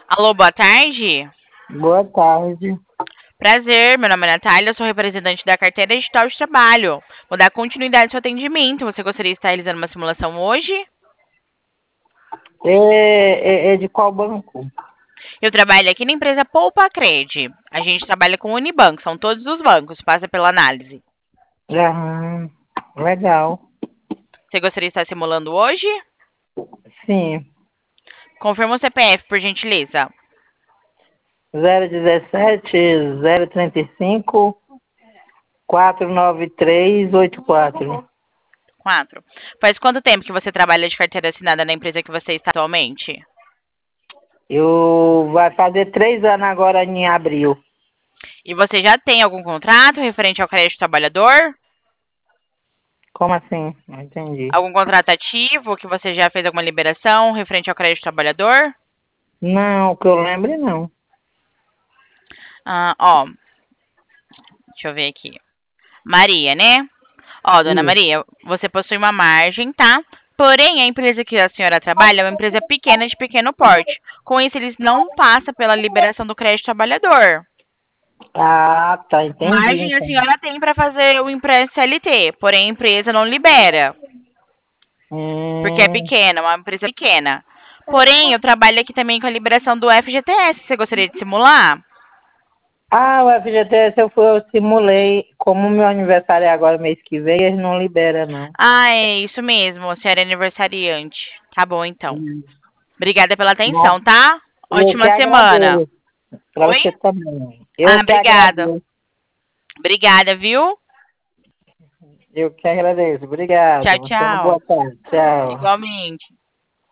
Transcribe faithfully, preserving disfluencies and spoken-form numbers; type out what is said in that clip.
Alô, boa tarde. Boa tarde. Prazer, meu nome é Natália, eu sou representante da carteira digital de trabalho. Vou dar continuidade ao seu atendimento. Você gostaria de estar realizando uma simulação hoje? É, é, é de qual banco? Eu trabalho aqui na empresa Poupa Cred. A gente trabalha com o Unibanco, são todos os bancos, passa pela análise. Ah, legal. Você gostaria de estar simulando hoje? Sim. Confirma o C P F, por gentileza. zero dezessete, zero trinta e cinco, quatrocentos e noventa e três, oitenta e quatro. Quatro. Faz quanto tempo que você trabalha de carteira assinada na empresa que você está atualmente? Eu vai fazer três anos agora em abril. E você já tem algum contrato referente ao crédito trabalhador? Como assim? Não entendi. Algum contrato ativo que você já fez alguma liberação referente ao crédito trabalhador? Não, que eu lembre não. Ah, ó, deixa eu ver aqui. Maria, né? Ó, dona Isso. Maria, você possui uma margem, tá? Porém, a empresa que a senhora trabalha é uma empresa pequena de pequeno porte. Com isso, eles não passam pela liberação do crédito trabalhador. Ah, tá, entendi Margem a então. senhora tem para fazer o empréstimo C L T, porém a empresa não libera, porque é Hum. pequena, uma empresa pequena. Porém, eu trabalho aqui também com a liberação do F G T S. Você gostaria de simular? Ah, o F G T S eu, fui, eu simulei. Como meu aniversário é agora mês que vem, eles não liberam, não. Ah, é isso mesmo. Você era aniversariante. Tá bom, então. Hum. Obrigada pela Nossa, atenção, tá? eu que Ótima semana. agradeço. Para Oi? você também. Eu Ah, que obrigada. agradeço. Obrigada, viu? Eu que agradeço. Obrigado. Tchau, Você é uma tchau. boa tarde. Tchau. Igualmente.